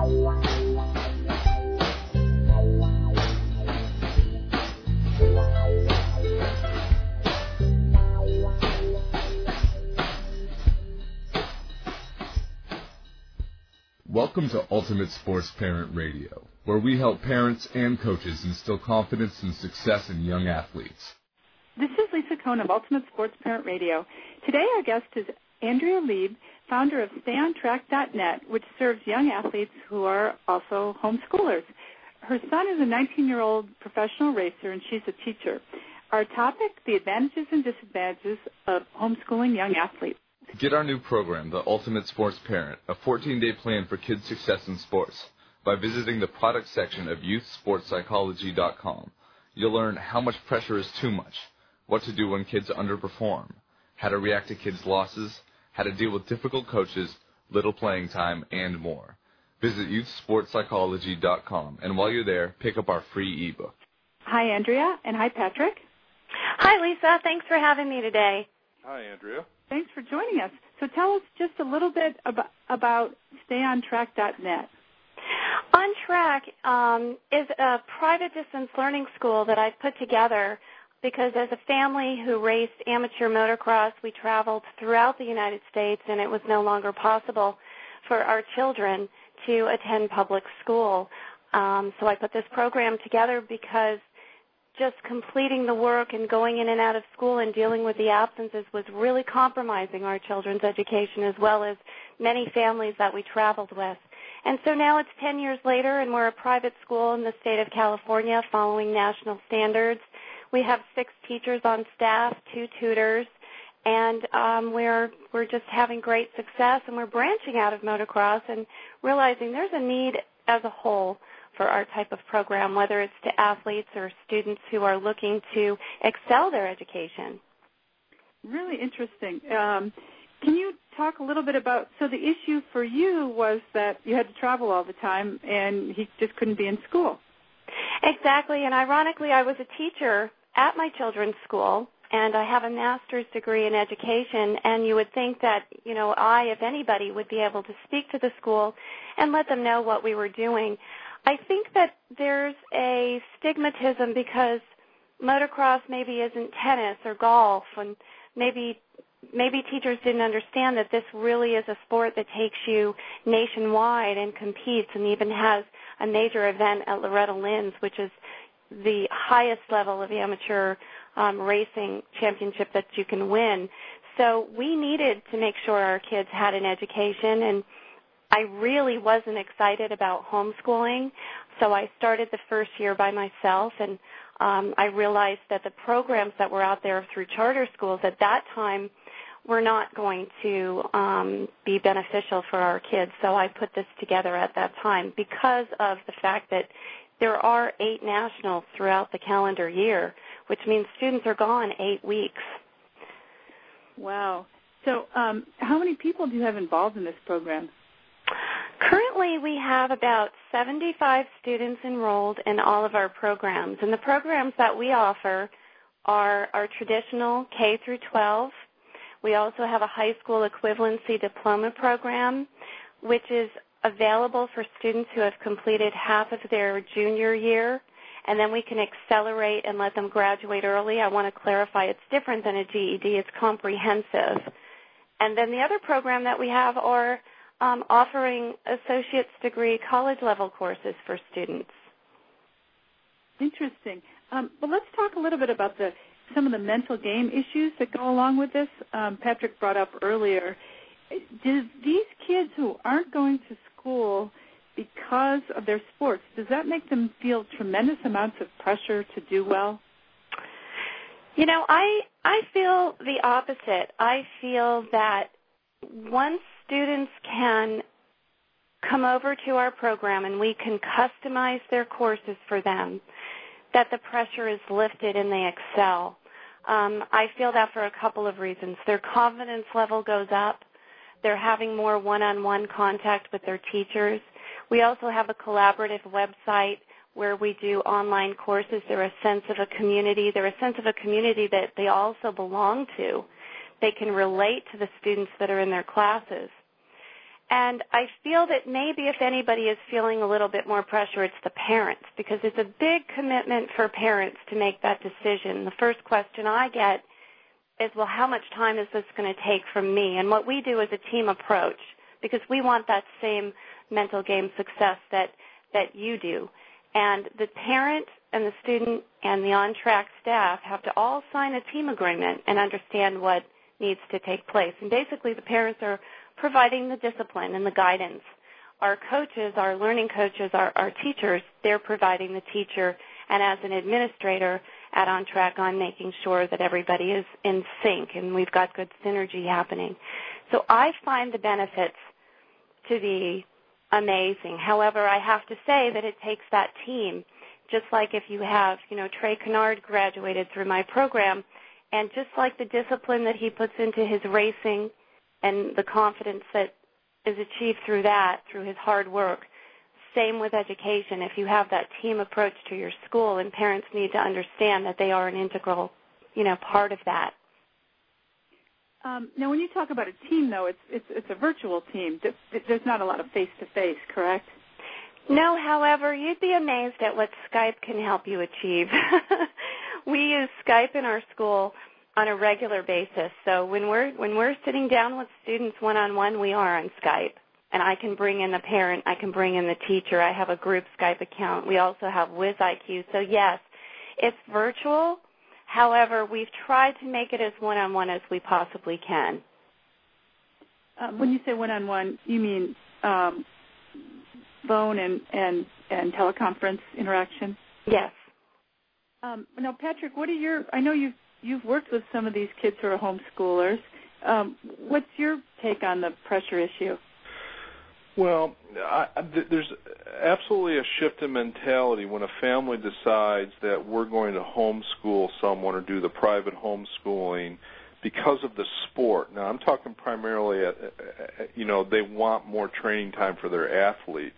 Welcome to Ultimate Sports Parent Radio, where we help parents and coaches instill confidence and success in young athletes. This is Lisa Cohn of Ultimate Sports Parent Radio. Today our guest is Andrea Lieb, founder of StayOnTrack.net, which serves young athletes who are also homeschoolers. Her son is a 19-year-old professional racer, and she's a teacher. Our topic, the advantages and disadvantages of homeschooling young athletes. Get our new program, The Ultimate Sports Parent, a 14-day plan for kids' success in sports, by visiting the product section of youthsportspsychology.com. You'll learn how much pressure is too much, what to do when kids underperform, how to react to kids' losses, how to deal with difficult coaches, little playing time, and more. Visit youthsportspsychology.com, and while you're there, pick up our free ebook. Hi, Andrea, and hi, Patrick. Hi, Lisa. Thanks for having me today. Hi, Andrea. Thanks for joining us. So tell us just a little bit about StayOnTrack.net. On Track is a private distance learning school that I've put together because as a family who raced amateur motocross, we traveled throughout the United States, and it was no longer possible for our children to attend public school. So I put this program together because just completing the work and going in and out of school and dealing with the absences was really compromising our children's education, as well as many families that we traveled with. And so now it's 10 years later, and we're a private school in the state of California following national standards. We have 6 teachers on staff, 2 tutors, and we're just having great success, and we're branching out of motocross and realizing there's a need as a whole for our type of program, whether it's to athletes or students who are looking to excel their education. Really interesting. Can you talk a little bit about, so the issue for you was that you had to travel all the time and he just couldn't be in school. Exactly, and ironically, I was a teacher at my children's school, and I have a master's degree in education, and you would think that, I, if anybody, would be able to speak to the school and let them know what we were doing. I think that there's a stigmatism because motocross maybe isn't tennis or golf, and maybe teachers didn't understand that this really is a sport that takes you nationwide and competes and even has a major event at Loretta Lynn's, which is the highest level of amateur racing championship that you can win. So we needed to make sure our kids had an education, and I really wasn't excited about homeschooling, so I started the first year by myself, and I realized that the programs that were out there through charter schools at that time were not going to be beneficial for our kids, so I put this together at that time because of the fact that there are 8 nationals throughout the calendar year, which means students are gone 8 weeks. Wow. So how many people do you have involved in this program? Currently, we have about 75 students enrolled in all of our programs, and the programs that we offer are our traditional K through 12. We also have a high school equivalency diploma program, which is available for students who have completed half of their junior year, and then we can accelerate and let them graduate early. I want to clarify it's different than a GED. It's comprehensive. And then the other program that we have are offering associate's degree college-level courses for students. Interesting. But let's talk a little bit about some of the mental game issues that go along with this. Patrick brought up earlier. Do these kids who aren't going to school because of their sports, does that make them feel tremendous amounts of pressure to do well? I feel the opposite. I feel that once students can come over to our program and we can customize their courses for them, that the pressure is lifted and they excel. I feel that for a couple of reasons. Their confidence level goes up. They're having more one-on-one contact with their teachers. We also have a collaborative website where we do online courses. They're a sense of a community. They're a sense of a community that they also belong to. They can relate to the students that are in their classes. And I feel that maybe if anybody is feeling a little bit more pressure, it's the parents, because it's a big commitment for parents to make that decision. The first question I get is, well, how much time is this going to take from me? And what we do is a team approach, because we want that same mental game success that you do. And the parent and the student and the on-track staff have to all sign a team agreement and understand what needs to take place. And basically the parents are providing the discipline and the guidance. Our coaches, our learning coaches, our teachers, they're providing the teacher, and as an administrator at On Track, I'm making sure that everybody is in sync and we've got good synergy happening. So I find the benefits to be amazing. However, I have to say that it takes that team, just like if you have, Trey Kennard graduated through my program, and just like the discipline that he puts into his racing and the confidence that is achieved through that, through his hard work, same with education. If you have that team approach to your school, and parents need to understand that they are an integral, part of that. Now, when you talk about a team, though, it's a virtual team. There's not a lot of face-to-face, correct? No, however, you'd be amazed at what Skype can help you achieve. We use Skype in our school on a regular basis. So when we're sitting down with students one-on-one, we are on Skype. And I can bring in the parent, I can bring in the teacher. I have a group Skype account. We also have WizIQ. So, yes, it's virtual. However, we've tried to make it as one-on-one as we possibly can. When you say one-on-one, you mean phone and teleconference interaction? Yes. Now, Patrick, I know you've worked with some of these kids who are homeschoolers. What's your take on the pressure issue? Well, there's absolutely a shift in mentality when a family decides that we're going to homeschool someone or do the private homeschooling because of the sport. Now, I'm talking primarily they want more training time for their athletes.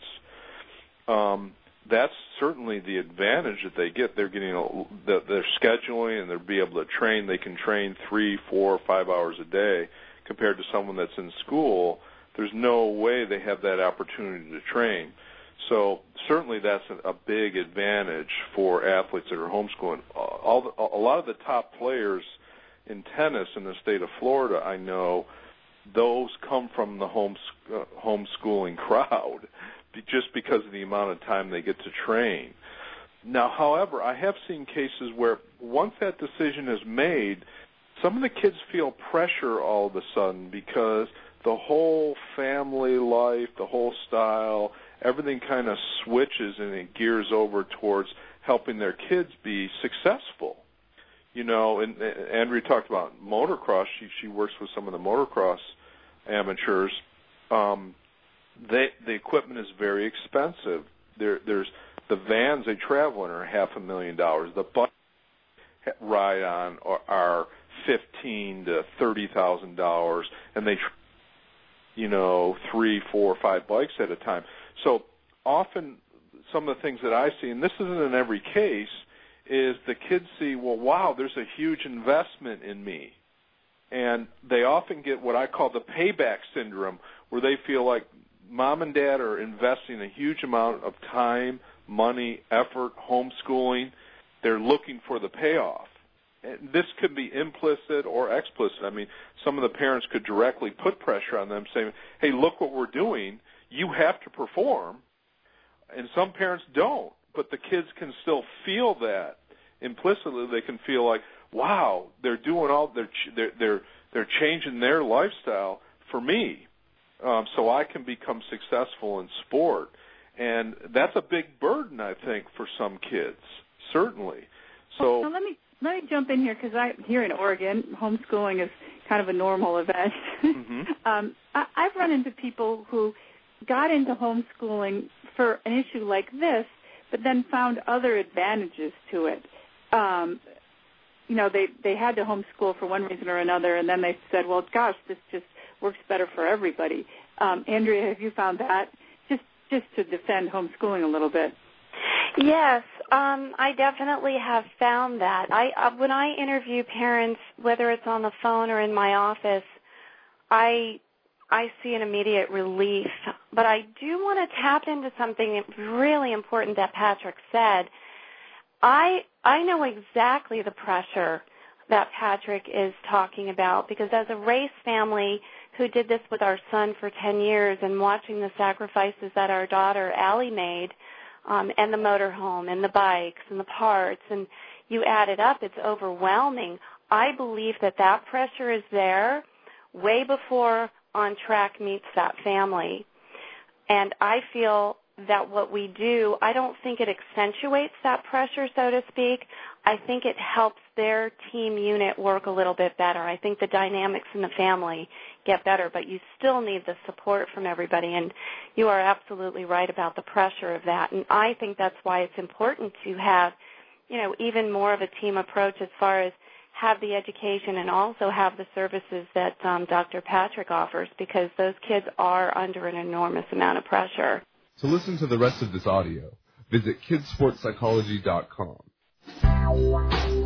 That's certainly the advantage that they get. They're getting their scheduling, and they'll be able to train. They can train 3, 4, 5 hours a day compared to someone that's in school. There's no way they have that opportunity to train. So certainly that's a big advantage for athletes that are homeschooling. A lot of the top players in tennis in the state of Florida, I know, those come from the homeschooling crowd just because of the amount of time they get to train. Now, however, I have seen cases where once that decision is made, some of the kids feel pressure all of a sudden because the whole family life, the whole style, everything kind of switches and it gears over towards helping their kids be successful. And Andrea talked about motocross. She works with some of the motocross amateurs. The equipment is very expensive. There's the vans they travel in are $500,000. The bikes ride on are $15,000 to $30,000, and they 3, 4, 5 bikes at a time. So often some of the things that I see, and this isn't in every case, is the kids see, well, wow, there's a huge investment in me. And they often get what I call the payback syndrome, where they feel like mom and dad are investing a huge amount of time, money, effort, homeschooling. They're looking for the payoff. And this could be implicit or explicit. I mean, some of the parents could directly put pressure on them saying, hey, look what we're doing. You have to perform. And some parents don't, but the kids can still feel that. Implicitly, they can feel like, wow, they're doing all, they're changing their lifestyle for me so I can become successful in sport. And that's a big burden, I think, for some kids, certainly. So well, let me jump in here because here in Oregon, homeschooling is kind of a normal event. Mm-hmm. I've run into people who got into homeschooling for an issue like this, but then found other advantages to it. They had to homeschool for one reason or another, and then they said, well, gosh, this just works better for everybody. Andrea, have you found that? Just to defend homeschooling a little bit. Yes, I definitely have found that. When I interview parents, whether it's on the phone or in my office, I I see an immediate relief. But I do want to tap into something really important that Patrick said. I know exactly the pressure that Patrick is talking about, because as a race family who did this with our son for 10 years and watching the sacrifices that our daughter Allie made, and the motorhome and the bikes and the parts, and you add it up, it's overwhelming. I believe that pressure is there way before On Track meets that family. And I feel that what we do, I don't think it accentuates that pressure, so to speak. I think it helps their team unit work a little bit better. I think the dynamics in the family get better, but you still need the support from everybody, and you are absolutely right about the pressure of that. And I think that's why it's important to have, even more of a team approach as far as have the education and also have the services that Dr. Patrick offers, because those kids are under an enormous amount of pressure. To listen to the rest of this audio, visit kidsportspsychology.com.